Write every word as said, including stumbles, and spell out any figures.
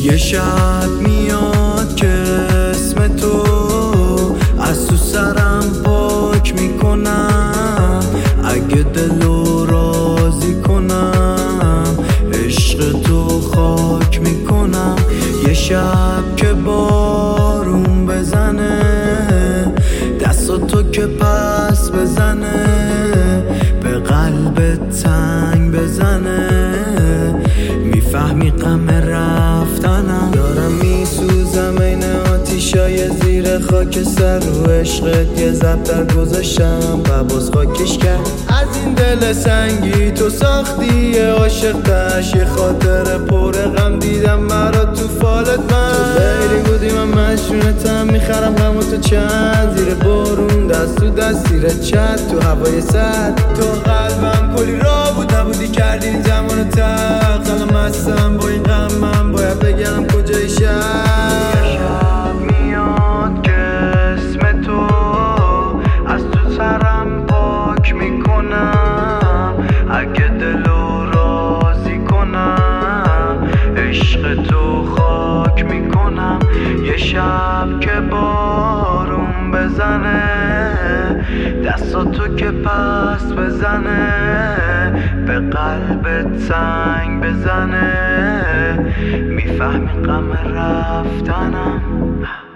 یه شب میاد که اسم تو از تو سرم پاک میکنم، اگه دلو راضی کنم عشق تو خاک میکنم. یه شب که بارون بزنه دستاتو که پس بزنه، به قلبت تنگ بزنه، میفهمی غم رفتنم. دارم میسوزم این آتیشای زیر خاکستر، رو عشقت یه زبدر گذاشتم و باز خاکش کرد. از این دل سنگی تو ساختی یه عاشق تش، یه خاطر پر غم دیدم مرا تو فالت. من تو بیری بودی من مشونتم، میخرم غم تو چند زیر بارون دست تو دست زیر چت تو هوای سرد. تو قلبم کلی را بود نبودی کردی این زمان تق. الان مستم با این غمم باید بگم کجای شهر. یه شب میاد که اسم تو از تو سرم پاک میکنم، اگه دلو راضی کنم عشق تو خاک میکنم. یه شب که بارون بزنه دستاتو که پس بزنه، به قلبت سنگ بزنه، میفهمی غم رفتنم.